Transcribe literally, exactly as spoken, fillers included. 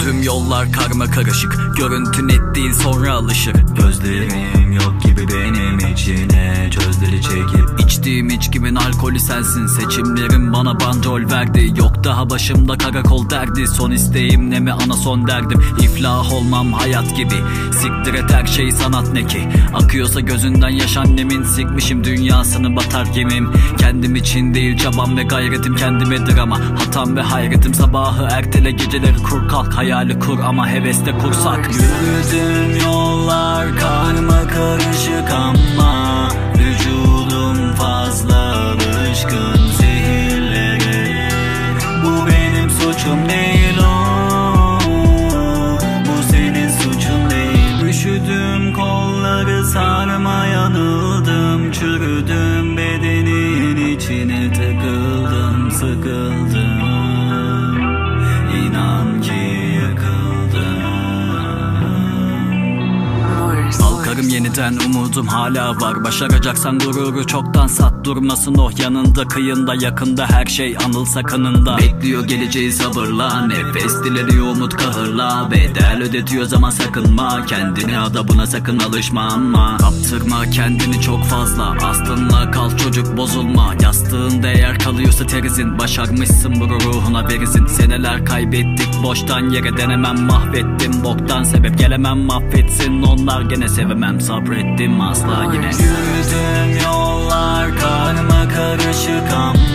Yürüdüğüm yollar karma karışık, görüntü net değil sonra alışır. Gözlerim yok gibi benim içine, çözleri çekip İçtiğim içkimin alkolü sensin, seçimlerim bana bandrol verdi. Yok daha başımda karakol derdi, son isteğim ne mi ana son derdim. İflah olmam hayat gibi, siktir et her şey sanat ne ki. Akıyorsa gözünden yaş annemin, sikmişim dünyasını batar gemim. Kendim için değil çabam ve gayretim kendimedir ama hatam ve hayretim. Sabahı ertele, geceleri kur kalk, hayali kur ama heveste kursak. Yürüdüğüm yollar karma karışık ama vücudum fazla alışkın zehirlere. Bu benim suçum değil, o bu senin suçun değil. Üşüdüm kolları sarma, yanıldım, çürüdüm, bedenin içine takıldım, sıkıldım. İnan ki Kalkarım yeniden, umudum hala var. Başaracaksan gururu çoktan sat, durmasın oh yanında, kıyında yakında, her şey anılsa kanında. Bekliyor geleceği sabırla, nefes dileriyor umut kahırla. Bedel ödetiyor zaman sakınma, kendini adabına sakın alışma ama. Kaptırma kendini çok fazla, aslınla kal çocuk bozulma. Yastığın değer kalıyorsa terizin, başarmışsın bu ruhuna verizin. Seneler kaybettik boştan yere, denemem mahvettim boktan sebep. Gelemem mahvetsin onlar gene, sevemem sabrettim asla yine. Yürüdüğüm yollar karma karışık ama